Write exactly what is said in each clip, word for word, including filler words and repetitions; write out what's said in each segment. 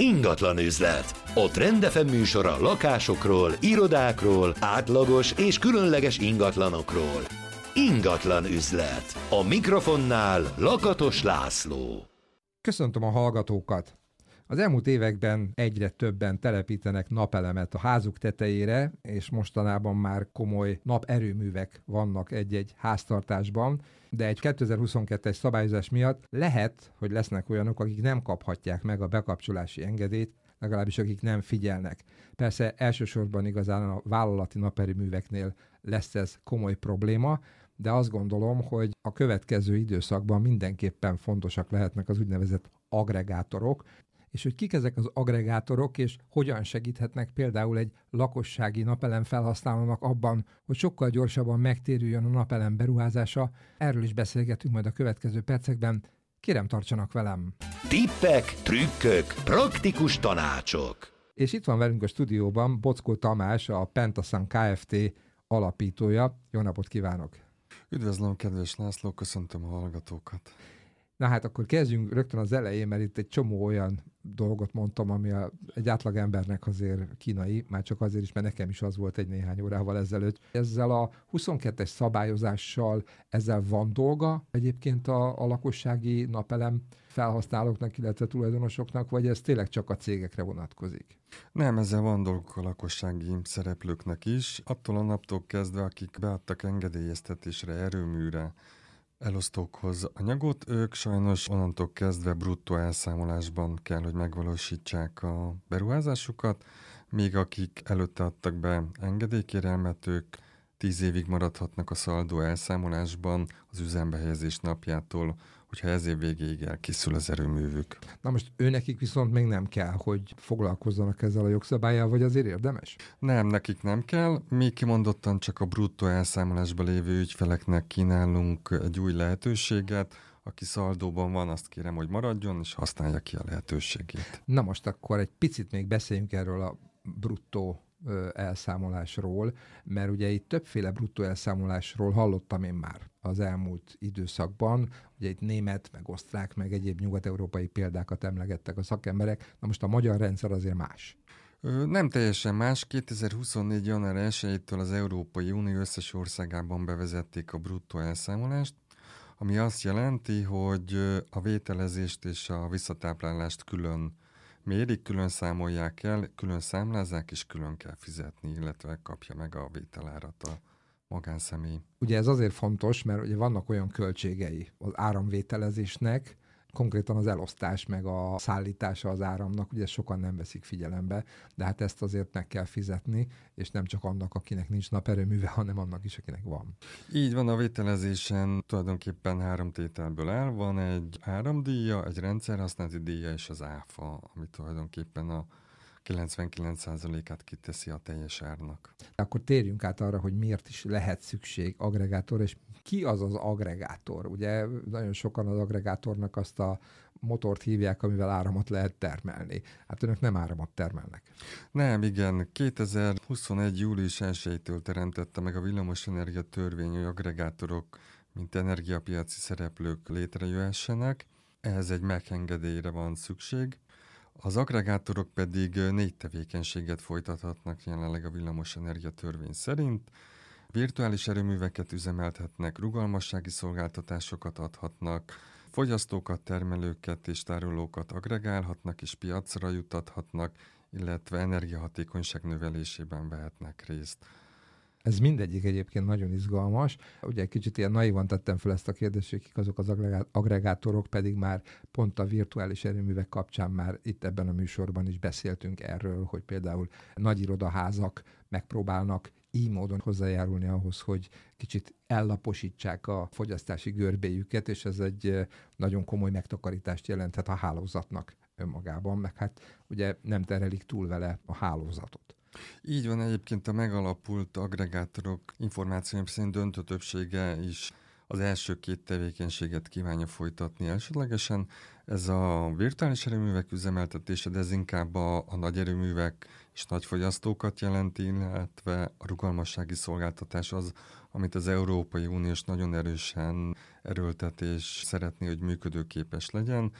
Ingatlan üzlet. A Trend ef em műsora lakásokról, irodákról, átlagos és különleges ingatlanokról. Ingatlan üzlet. A mikrofonnál Lakatos László. Köszöntöm a hallgatókat! Az elmúlt években egyre többen telepítenek napelemet a házuk tetejére, és mostanában már komoly naperőművek vannak egy-egy háztartásban, de egy kétezer-huszonkettes szabályozás miatt lehet, hogy lesznek olyanok, akik nem kaphatják meg a bekapcsolási engedélyt, legalábbis akik nem figyelnek. Persze elsősorban igazán a vállalati naperőműveknél lesz ez komoly probléma, de azt gondolom, hogy a következő időszakban mindenképpen fontosak lehetnek az úgynevezett agregátorok, és hogy kik ezek az agregátorok, és hogyan segíthetnek például egy lakossági napelem felhasználónak abban, hogy sokkal gyorsabban megtérüljön a napelem beruházása. Erről is beszélgetünk majd a következő percekben. Kérem, tartsanak velem! Tippek, trükkök, praktikus tanácsok. És itt van velünk a stúdióban Boczkó Tamás, a Pentasun Kft. Alapítója. Jó napot kívánok! Üdvözlöm, kedves László, köszöntöm a hallgatókat! Na hát akkor kezdjünk rögtön az elején, mert itt egy csomó olyan dolgot mondtam, ami a, egy átlagembernek azért kínai, már csak azért is, mert nekem is az volt egy néhány órával ezelőtt. Ezzel a huszonkettes szabályozással, ezzel van dolga egyébként a, a lakossági napelem felhasználóknak, illetve tulajdonosoknak, vagy ez tényleg csak a cégekre vonatkozik? Nem, ezzel van dolgok a lakossági szereplőknek is. Attól a naptól kezdve, akik beadtak engedélyeztetésre, erőműre, elosztókhoz anyagot, ők sajnos onnantól kezdve bruttó elszámolásban kell, hogy megvalósítsák a beruházásukat, míg akik előtte adtak be engedélykérelmet, ők tíz évig maradhatnak a szaldó elszámolásban az üzembehelyezés napjától, hogyha ez év végéig elkészül az erőművük. Na most őnekik viszont még nem kell, hogy foglalkozzanak ezzel a jogszabállyal, vagy azért érdemes? Nem, nekik nem kell. Mi kimondottan csak a bruttó elszámolásban lévő ügyfeleknek kínálunk egy új lehetőséget. Aki szaldóban van, azt kérem, hogy maradjon, és használja ki a lehetőségét. Na most akkor egy picit még beszéljünk erről a bruttó elszámolásról, mert ugye itt többféle bruttó elszámolásról hallottam én már az elmúlt időszakban, ugye itt német, meg osztrák, meg egyéb nyugat-európai példákat emlegettek a szakemberek, na most a magyar rendszer azért más. Nem teljesen más. kétezer-huszonnégy. január elsejétől az Európai Unió összes országában bevezették a bruttó elszámolást, ami azt jelenti, hogy a vételezést és a visszatáplálást külön mérik, külön számolják el, külön számlázzák, és külön kell fizetni, illetve kapja meg a vételárat a magánszemély. Ugye ez azért fontos, mert ugye vannak olyan költségei az áramvételezésnek, konkrétan az elosztás meg a szállítása az áramnak, ugye sokan nem veszik figyelembe, de hát ezt azért meg kell fizetni, és nem csak annak, akinek nincs naperőműve, hanem annak is, akinek van. Így van, a vételezésen tulajdonképpen három tételből áll. Van egy áramdíja, egy rendszerhasználati díja és az áfa, ami tulajdonképpen a kilencvenkilenc százalékát kiteszi a teljes árnak. Akkor térjünk át arra, hogy miért is lehet szükség agregátor, és ki az az agregátor? Ugye nagyon sokan az agregátornak azt a motort hívják, amivel áramot lehet termelni. Hát önök nem áramot termelnek. Nem, igen. kétezer-huszonegy. július elsejétől teremtette meg a villamosenergia törvény, hogy agregátorok, mint energiapiaci szereplők létrejöhessenek. Ehhez egy megengedélyre van szükség. Az agregátorok pedig négy tevékenységet folytathatnak jelenleg a villamosenergia törvény szerint. Virtuális erőműveket üzemeltetnek, rugalmassági szolgáltatásokat adhatnak, fogyasztókat, termelőket és tárolókat agregálhatnak és piacra juttathatnak, illetve energiahatékonyság növelésében vehetnek részt. Ez mindegyik egyébként nagyon izgalmas. Ugye egy kicsit ilyen naivan tettem fel ezt a kérdést, hogy kik azok az agregátorok, pedig már pont a virtuális erőművek kapcsán már itt ebben a műsorban is beszéltünk erről, hogy például nagy irodaházak megpróbálnak így módon hozzájárulni ahhoz, hogy kicsit ellaposítsák a fogyasztási görbéjüket, és ez egy nagyon komoly megtakarítást jelenthet a hálózatnak önmagában, meg hát ugye nem terelik túl vele a hálózatot. Így van, egyébként a megalapult agregátorok információim szerint döntő többsége is az első két tevékenységet kívánja folytatni elsődlegesen. Ez a virtuális erőművek üzemeltetése, de ez inkább a, a nagy erőművek és nagy fogyasztókat jelenti, illetve a rugalmassági szolgáltatás az, amit az Európai Uniós nagyon erősen erőltet és szeretné, hogy működőképes legyen.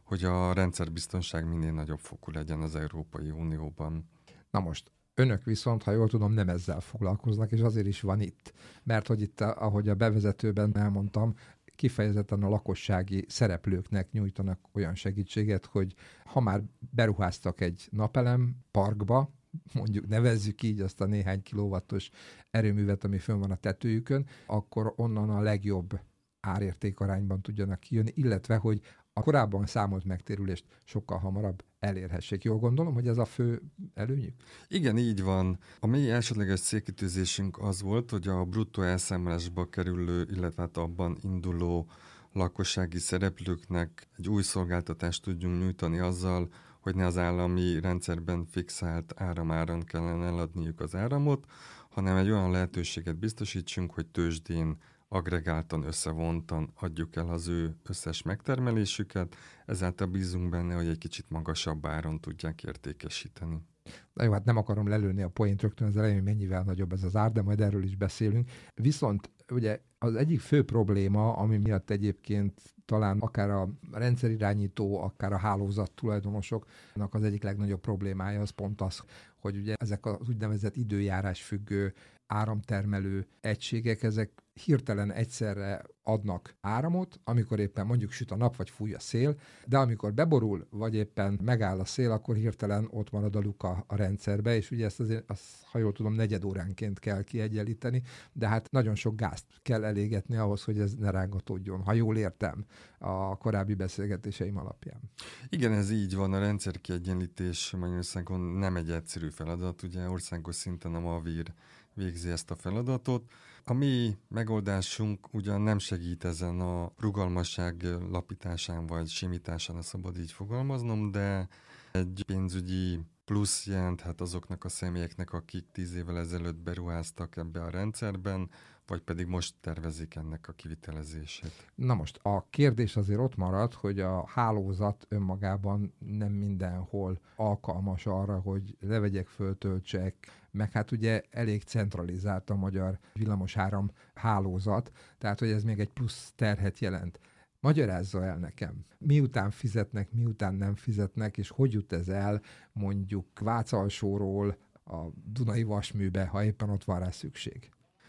hogy a rendszerbiztonság minél nagyobb fokú legyen az Európai Unióban. Na most, önök viszont, ha jól tudom, nem ezzel foglalkoznak, és azért is van itt. Mert hogy itt, ahogy a bevezetőben elmondtam, kifejezetten a lakossági szereplőknek nyújtanak olyan segítséget, hogy ha már beruháztak egy napelem parkba, mondjuk nevezzük így azt a néhány kilowattos erőművet, ami fönn van a tetőjükön, akkor onnan a legjobb árértékarányban tudjanak kijönni, illetve hogy a korábban számolt megtérülést sokkal hamarabb elérhessék. Jól gondolom, hogy ez a fő előnyük? Igen, így van. A mi elsődleges célkitűzésünk az volt, hogy a bruttó elszámolásba kerülő, illetve hát abban induló lakossági szereplőknek egy új szolgáltatást tudjunk nyújtani azzal, hogy ne az állami rendszerben fixált áramáron kellene eladniuk az áramot, hanem egy olyan lehetőséget biztosítsunk, hogy tőzsdén agregáltan, összevontan adjuk el az ő összes megtermelésüket, ezáltal bízunk benne, hogy egy kicsit magasabb áron tudják értékesíteni. Na jó, hát nem akarom lelőni a poént rögtön az elején, hogy mennyivel nagyobb ez az ár, de majd erről is beszélünk. Viszont ugye az egyik fő probléma, ami miatt egyébként talán akár a rendszerirányító, akár a hálózat tulajdonosoknak az egyik legnagyobb problémája, az pont az, hogy ugye ezek az úgynevezett időjárás függő áramtermelő egységek, ezek hirtelen egyszerre adnak áramot, amikor éppen mondjuk süt a nap, vagy fúj a szél, de amikor beborul, vagy éppen megáll a szél, akkor hirtelen ott marad a luka a rendszerbe, és ugye ezt azért, azt, ha jól tudom, negyed óránként kell kiegyenlíteni, de hát nagyon sok gázt kell elégetni ahhoz, hogy ez ne rángatódjon, ha jól értem a korábbi beszélgetéseim alapján. Igen, ez így van, a rendszerkiegyenlítés Magyarországon nem egy egyszerű feladat, ugye országos szinten a MAVIR végzi ezt a feladatot. A mi megoldásunk ugyan nem segít ezen a rugalmasság lapításán vagy simításán, a szabad így fogalmaznom, de egy pénzügyi plusz jelenthet azoknak a személyeknek, akik tíz évvel ezelőtt beruháztak ebbe a rendszerben, vagy pedig most tervezik ennek a kivitelezését. Na most a kérdés azért ott marad, hogy a hálózat önmagában nem mindenhol alkalmas arra, hogy levegyek, föltöltsek, meg hát ugye elég centralizált a magyar villamosáram hálózat, tehát hogy ez még egy plusz terhet jelent. Magyarázza el nekem, miután fizetnek, miután nem fizetnek, és hogy jut ez el mondjuk Vácalsóról a Dunai Vasműbe, ha éppen ott van rá szükség.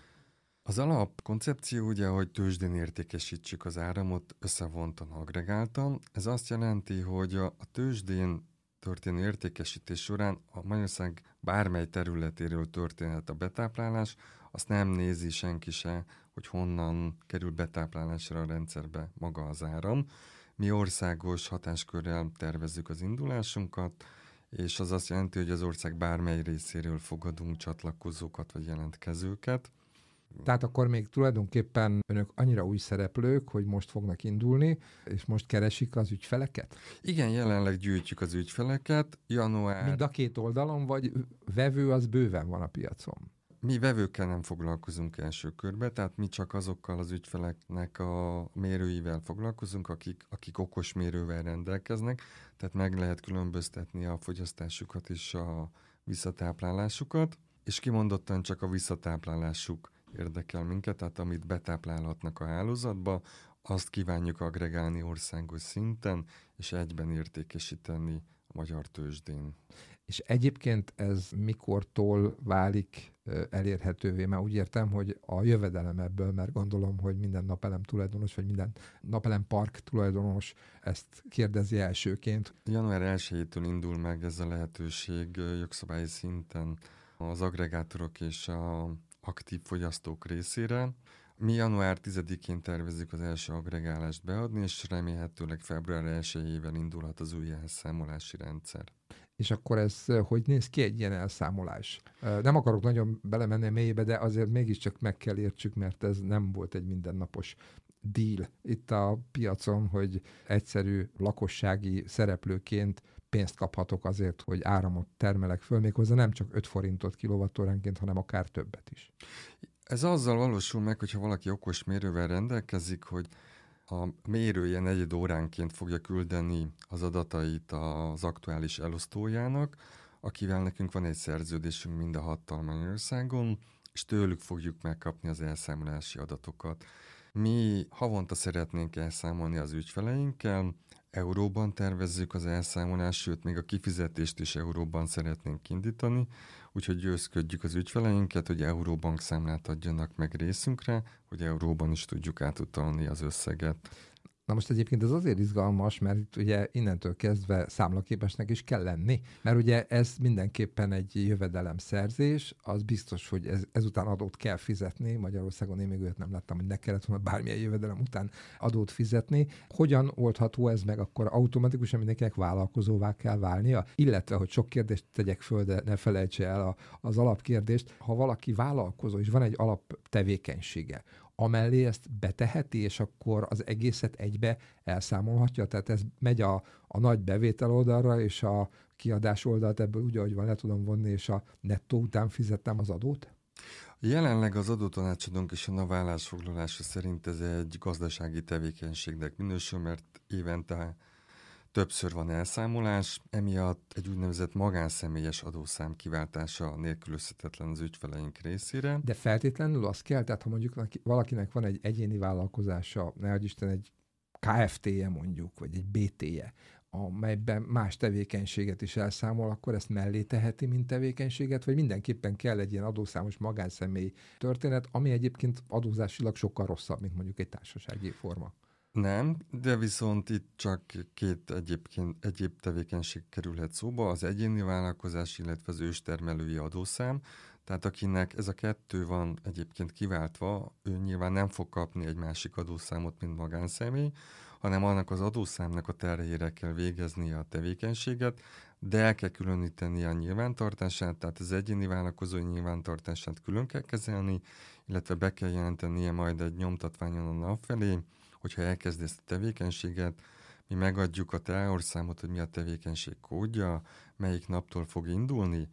Az alapkoncepció ugye, hogy tőzsdén értékesítsük az áramot összevontan, agregáltan. Ez azt jelenti, hogy a tőzsdén történő értékesítés során a Magyarország bármely területéről történhet a betáplálás, azt nem nézi senki se, hogy honnan kerül betáplálásra a rendszerbe maga az áram. Mi országos hatáskörrel tervezzük az indulásunkat, és az azt jelenti, hogy az ország bármely részéről fogadunk csatlakozókat vagy jelentkezőket. Tehát akkor még tulajdonképpen önök annyira új szereplők, hogy most fognak indulni, és most keresik az ügyfeleket? Igen, jelenleg gyűjtjük az ügyfeleket. Január... Mind a két oldalon, vagy vevő az bőven van a piacon? Mi vevőkkel nem foglalkozunk első körbe, tehát mi csak azokkal az ügyfeleknek a mérőivel foglalkozunk, akik, akik okos mérővel rendelkeznek, tehát meg lehet különböztetni a fogyasztásukat és a visszatáplálásukat, és kimondottan csak a visszatáplálásuk érdekel minket, tehát amit betáplálhatnak a hálózatba, azt kívánjuk agregálni országos szinten, és egyben értékesíteni a magyar tőzsdén. És egyébként ez mikortól válik elérhetővé? Már úgy értem, hogy a jövedelem ebből, mert gondolom, hogy minden napelem tulajdonos, vagy minden napelem park tulajdonos ezt kérdezi elsőként. január elsejétől indul meg ez a lehetőség jogszabályi szinten az agregátorok és a aktív fogyasztók részére. Mi január tizedikén tervezzük az első agregálást beadni, és remélhetőleg február elsejével indulhat az új elszámolási rendszer. És akkor ez hogy néz ki egy ilyen elszámolás? Nem akarok nagyon belemenni a mélyébe, de azért mégiscsak meg kell értsük, mert ez nem volt egy mindennapos deal itt a piacon, hogy egyszerű lakossági szereplőként pénzt kaphatok azért, hogy áramot termelek föl, méghozzá nem csak öt forintot kilowattóránként, hanem akár többet is. Ez azzal valósul meg, hogyha valaki okos mérővel rendelkezik, hogy a mérője negyed óránként fogja küldeni az adatait az aktuális elosztójának, akivel nekünk van egy szerződésünk mind a hattal Magyarországon, és tőlük fogjuk megkapni az elszámolási adatokat. Mi havonta szeretnénk elszámolni az ügyfeleinkkel, Euróban tervezzük az elszámolást, sőt, még a kifizetést is euróban szeretnénk indítani, úgyhogy győzködjük az ügyfeleinket, hogy euróbank számlát adjanak meg részünkre, hogy euróban is tudjuk átutalni az összeget. Na most egyébként ez azért izgalmas, mert itt ugye innentől kezdve számlaképesnek is kell lenni, mert ugye ez mindenképpen egy jövedelemszerzés, az biztos, hogy ez, ezután adót kell fizetni. Magyarországon én még olyat nem láttam, hogy ne kellett volna bármilyen jövedelem után adót fizetni. Hogyan oldható ez meg? Akkor automatikusan mindenkinek vállalkozóvá kell válnia? Illetve, hogy sok kérdést tegyek föl, de ne felejtse el a, az alapkérdést. Ha valaki vállalkozó, és van egy alaptevékenysége, amellé ezt beteheti, és akkor az egészet egybe elszámolhatja? Tehát ez megy a, a nagy bevétel oldalra, és a kiadás oldalt ebből úgy, ahogy van, le tudom vonni, és a nettó után fizettem az adót? Jelenleg az adótanácsadónk és a NAV állásfoglalása szerint ez egy gazdasági tevékenységnek minősül, mert évente többször van elszámolás, emiatt egy úgynevezett magánszemélyes adószám kiváltása nélkülözhetetlen az ügyfeleink részére. De feltétlenül az kell, tehát ha mondjuk valakinek van egy egyéni vállalkozása, nehogy Isten egy ká ef té-je mondjuk, vagy egy bé té-je, amelyben más tevékenységet is elszámol, akkor ezt mellé teheti, mint tevékenységet, vagy mindenképpen kell egy ilyen adószámos magánszemély történet, ami egyébként adózásilag sokkal rosszabb, mint mondjuk egy társasági forma. Nem, de viszont itt csak két egyébként, egyéb tevékenység kerülhet szóba, az egyéni vállalkozás, illetve az őstermelői adószám. Tehát akinek ez a kettő van egyébként kiváltva, ő nyilván nem fog kapni egy másik adószámot, mint magánszemély, hanem annak az adószámnak a terhére kell végeznie a tevékenységet, de el kell különíteni a nyilvántartását, tehát az egyéni vállalkozói nyilvántartását külön kell kezelni, illetve be kell jelentenie majd egy nyomtatványon a NAV felé, hogyha elkezd ezt a tevékenységet, mi megadjuk a té á orszámot, hogy mi a tevékenység kódja, melyik naptól fog indulni,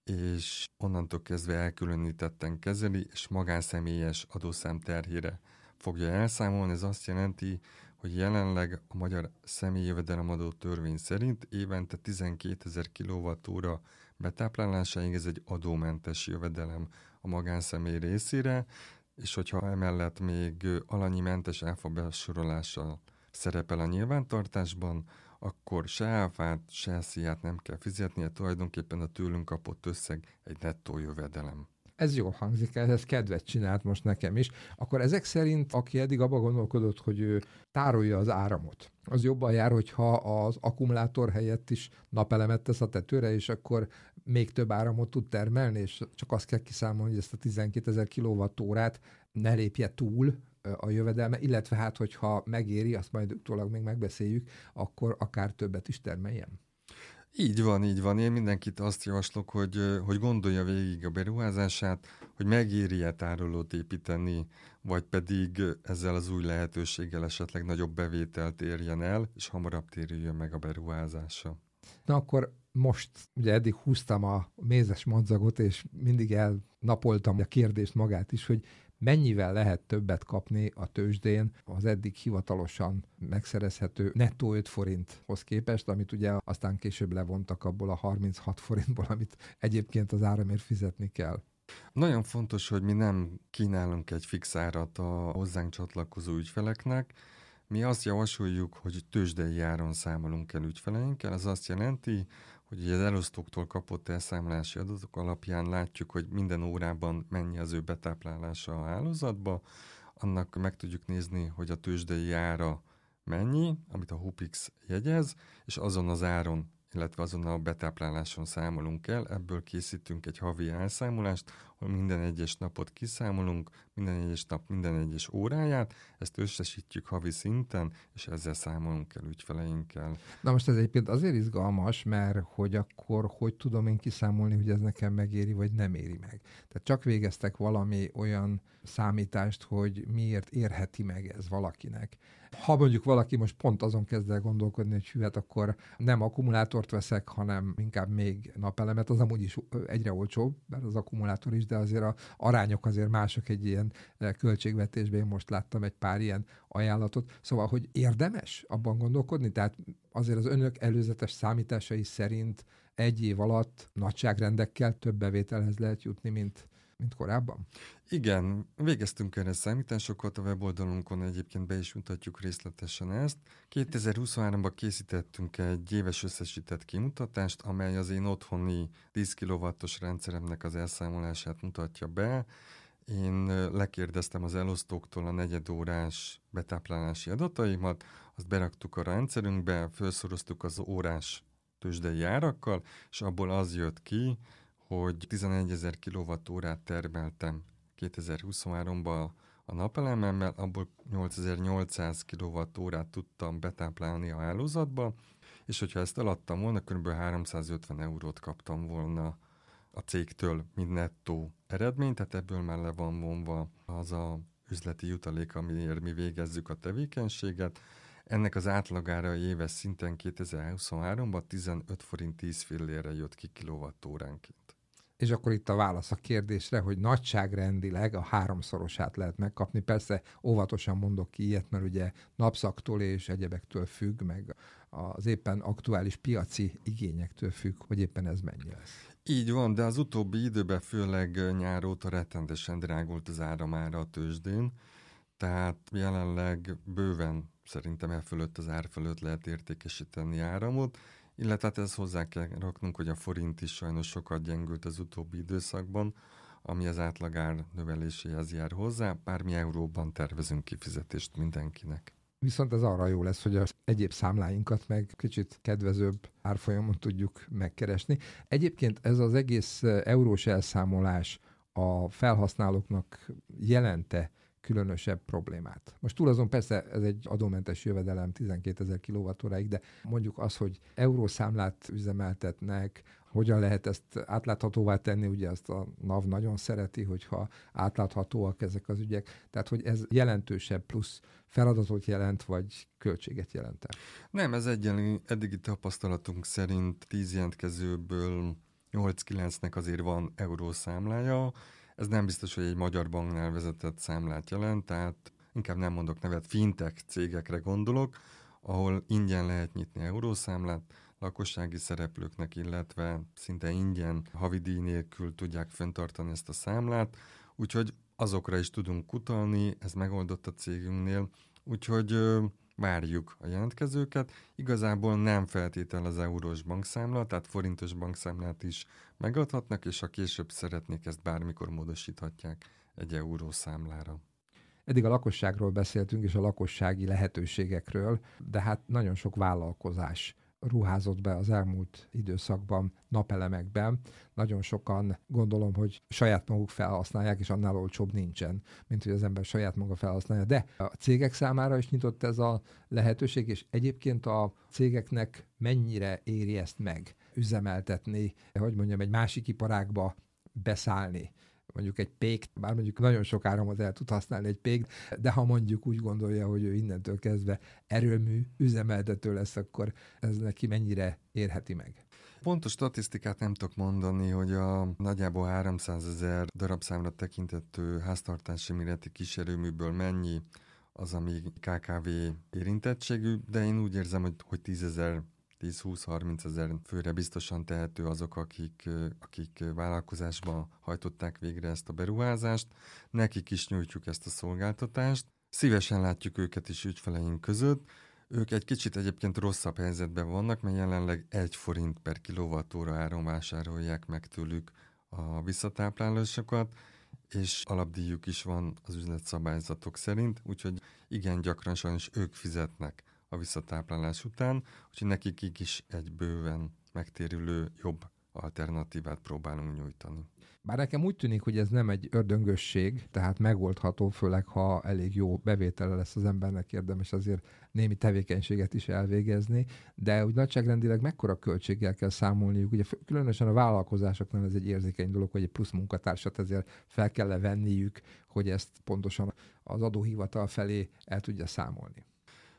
és onnantól kezdve elkülönítetten kezeli, és magánszemélyes adószám terhére fogja elszámolni. Ez azt jelenti, hogy jelenleg a magyar személyi jövedelemadó törvény szerint évente tizenkétezer kilovattóra betáplálásáig ez egy adómentes jövedelem a magánszemély részére, és hogyha emellett még alanyi mentes áfa besorolással szerepel a nyilvántartásban, akkor se áfát, se szíját nem kell fizetnie, tulajdonképpen a tőlünk kapott összeg egy nettó jövedelem. Ez jól hangzik, ez kedvet csinált most nekem is. Akkor ezek szerint, aki eddig abba gondolkodott, hogy ő tárolja az áramot, az jobban jár, hogyha az akkumulátor helyett is napelemet tesz a tetőre, és akkor még több áramot tud termelni, és csak azt kell kiszámolni, hogy ezt a tizenkétezer kilowattórát ne lépje túl a jövedelme, illetve hát, hogyha megéri, azt majd utólag még megbeszéljük, akkor akár többet is termeljen. Így van, így van. Én mindenkit azt javaslok, hogy, hogy gondolja végig a beruházását, hogy megéri-e tárolót építeni, vagy pedig ezzel az új lehetőséggel esetleg nagyobb bevételt érjen el, és hamarabb térüljön meg a beruházása. Na akkor most ugye eddig húztam a mézes madzagot, és mindig elnapoltam a kérdést magát is, hogy mennyivel lehet többet kapni a tőzsdén az eddig hivatalosan megszerezhető nettó öt forinthoz képest, amit ugye aztán később levontak abból a harminchat forintból, amit egyébként az áramért fizetni kell. Nagyon fontos, hogy mi nem kínálunk egy fix árat a hozzánk csatlakozó ügyfeleknek. Mi azt javasoljuk, hogy tőzsdei áron számolunk el ügyfeleinkkel. Ez azt jelenti, hogy az elosztóktól kapott elszámolási adatok alapján látjuk, hogy minden órában mennyi az ő betáplálása a hálózatba, annak meg tudjuk nézni, hogy a tőzsdei ára mennyi, amit a Hupix jegyez, és azon az áron, illetve azon a betápláláson számolunk el, ebből készítünk egy havi elszámolást, ahol minden egyes napot kiszámolunk, minden egyes nap minden egyes óráját, ezt összesítjük havi szinten, és ezzel számolunk el ügyfeleinkkel. Na most ez egyébként azért izgalmas, mert hogy akkor hogy tudom én kiszámolni, hogy ez nekem megéri, vagy nem éri meg. Tehát csak végeztek valami olyan számítást, hogy miért érheti meg ez valakinek. Ha mondjuk valaki most pont azon kezd el gondolkodni, hogy hű, hát akkor nem akkumulátort veszek, hanem inkább még napelemet, az amúgy is egyre olcsóbb, mert az akkumulátor is, de azért a arányok azért mások egy ilyen költségvetésben. Én most láttam egy pár ilyen ajánlatot. Szóval, hogy érdemes abban gondolkodni? Tehát azért az önök előzetes számításai szerint egy év alatt nagyságrendekkel több bevételhez lehet jutni, mint mint korábban? Igen, végeztünk erre számításokat, a weboldalunkon egyébként be is mutatjuk részletesen ezt. kétezer-huszonháromban készítettünk egy éves összesített kimutatást, amely az én otthoni tíz kilowattos rendszeremnek az elszámolását mutatja be. Én lekérdeztem az elosztóktól a negyedórás betáplálási adataimat, azt beraktuk a rendszerünkbe, felszoroztuk az órás tőzsdei árakkal, és abból az jött ki, hogy tizenegyezer kilowattórát termeltem kétezer-huszonháromban a napelememmel, abból nyolcezer-nyolcszáz kilowattórát tudtam betáplálni a hálózatba, és hogyha ezt eladtam volna, kb. háromszázötven eurót kaptam volna a cégtől, mint nettó eredmény, tehát ebből már le van vonva az a üzleti jutalék, amiért mi végezzük a tevékenységet. Ennek az átlagára éves szinten kétezer-huszonháromban tizenöt forint tíz fillérre jött ki kilowattóránként. És akkor itt a válasz a kérdésre, hogy nagyságrendileg a háromszorosát lehet megkapni. Persze óvatosan mondok ki ilyet, mert ugye napszaktól és egyebektől függ, meg az éppen aktuális piaci igényektől függ, hogy éppen ez mennyi lesz. Így van, de az utóbbi időben főleg nyár óta rettentesen drágult az áramára a tőzsdén, tehát jelenleg bőven szerintem e fölött az ár fölött lehet értékesíteni áramot, illetve hát ezt hozzá kell raknunk, hogy a forint is sajnos sokat gyengült az utóbbi időszakban, ami az átlagár növeléséhez jár hozzá, bár mi euróban tervezünk kifizetést mindenkinek. Viszont ez arra jó lesz, hogy az egyéb számláinkat meg kicsit kedvezőbb árfolyamon tudjuk megkeresni. Egyébként ez az egész eurós elszámolás a felhasználóknak jelente különösebb problémát. Most túl azon persze ez egy adómentes jövedelem tizenkétezer kilowattóráig, de mondjuk az, hogy eurószámlát üzemeltetnek, hogyan lehet ezt átláthatóvá tenni, ugye azt a NAV nagyon szereti, hogyha átláthatóak ezek az ügyek, tehát hogy ez jelentősebb plusz feladatot jelent, vagy költséget jelent. Nem, ez egyenlő eddigi tapasztalatunk szerint tíz jelentkezőből nyolc-kilencnek azért van eurószámlája. Ez nem biztos, hogy egy magyar banknál vezetett számlát jelent, tehát inkább nem mondok nevet, fintech cégekre gondolok, ahol ingyen lehet nyitni eurószámlát, lakossági szereplőknek, illetve szinte ingyen, havidíj nélkül tudják fenntartani ezt a számlát, úgyhogy azokra is tudunk utalni, ez megoldott a cégünknél, úgyhogy ö, várjuk a jelentkezőket. Igazából nem feltétel az eurós bankszámla, tehát forintos bankszámlát is megadhatnak, és ha később szeretnék, ezt bármikor módosíthatják egy euró számlára. Eddig a lakosságról beszéltünk, és a lakossági lehetőségekről, de hát nagyon sok vállalkozás ruházott be az elmúlt időszakban napelemekben. Nagyon sokan gondolom, hogy saját maguk felhasználják, és annál olcsóbb nincsen, mint hogy az ember saját maga felhasználja. De a cégek számára is nyitott ez a lehetőség, és egyébként a cégeknek mennyire éri ezt meg üzemeltetni, hogy mondjam, egy másik iparágba beszállni. Mondjuk egy pék, bár mondjuk nagyon sok áramot el tud használni egy pék, de ha mondjuk úgy gondolja, hogy ő innentől kezdve erőmű üzemeltető lesz, akkor ez neki mennyire érheti meg? Pontos statisztikát nem tudok mondani, hogy a nagyjából háromszázezer darabszámra tekintető háztartási méretű kiserőműből mennyi az, ami ká ká vé érintettségű, de én úgy érzem, hogy, hogy tízezer tíz-húsz-harminc ezer főre biztosan tehető azok, akik, akik vállalkozásban hajtották végre ezt a beruházást. Nekik is nyújtjuk ezt a szolgáltatást. Szívesen látjuk őket is ügyfeleink között. Ők egy kicsit egyébként rosszabb helyzetben vannak, mert jelenleg egy forint per kilowattóra áron vásárolják meg tőlük a visszatáplálásokat, és alapdíjuk is van az üzletszabályzatok szerint, úgyhogy igen gyakran sajnos ők fizetnek a visszatáplálás után, úgyhogy nekik így is egy bőven megtérülő, jobb alternatívát próbálunk nyújtani. Bár nekem úgy tűnik, hogy ez nem egy ördöngösség, tehát megoldható, főleg ha elég jó bevétele lesz az embernek, érdemes azért némi tevékenységet is elvégezni, de úgy nagyságrendileg mekkora költséggel kell számolniuk. Ugye különösen a vállalkozásoknál ez egy érzékeny dolog, hogy egy plusz munkatársat ezért fel kell venniük, hogy ezt pontosan az adóhivatal felé el tudja számolni.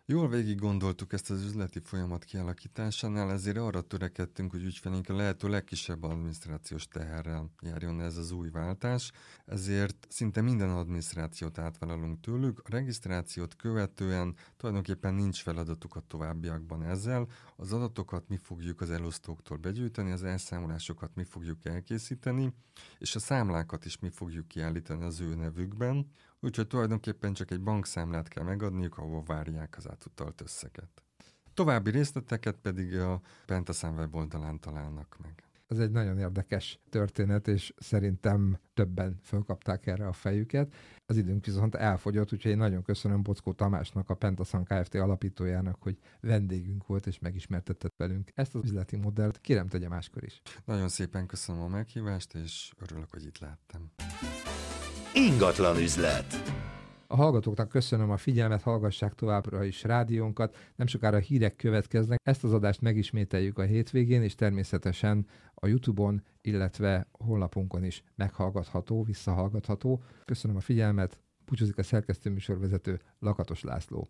Jól végig gondoltuk ezt az üzleti folyamat kialakításánál, ezért arra törekedtünk, hogy ügyfeleink a lehető legkisebb adminisztrációs teherrel járjon ez az új váltás, ezért szinte minden adminisztrációt átvállalunk tőlük, a regisztrációt követően tulajdonképpen nincs feladatuk a továbbiakban ezzel, az adatokat mi fogjuk az elosztóktól begyűjteni, az elszámolásokat mi fogjuk elkészíteni, és a számlákat is mi fogjuk kiállítani az ő nevükben, úgyhogy tulajdonképpen csak egy bankszámlát kell megadniuk, ahol várják az átutalt összeget. További részleteket pedig a Pentasun weboldalán találnak meg. Ez egy nagyon érdekes történet, és szerintem többen fölkapták erre a fejüket. Az időnk viszont elfogyott, úgyhogy én nagyon köszönöm Boczkó Tamásnak, a Pentasun Kft. Alapítójának, hogy vendégünk volt, és megismertetett velünk ezt az üzleti modellt. Kérem, tegye máskor is. Nagyon szépen köszönöm a meghívást, és örülök, hogy itt láttam. Ingatlan üzlet. A hallgatóknak köszönöm a figyelmet, hallgassák továbbra is rádiónkat, nem sokára hírek következnek. Ezt az adást megismételjük a hétvégén, és természetesen a YouTube-on, illetve honlapunkon is meghallgatható, visszahallgatható. Köszönöm a figyelmet, búcsúzik a szerkesztőműsorvezető Lakatos László.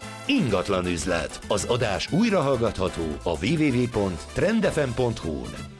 Ingatlan üzlet. Az adás újra hallgatható a double-u double-u double-u pont trend f m pont h u-n.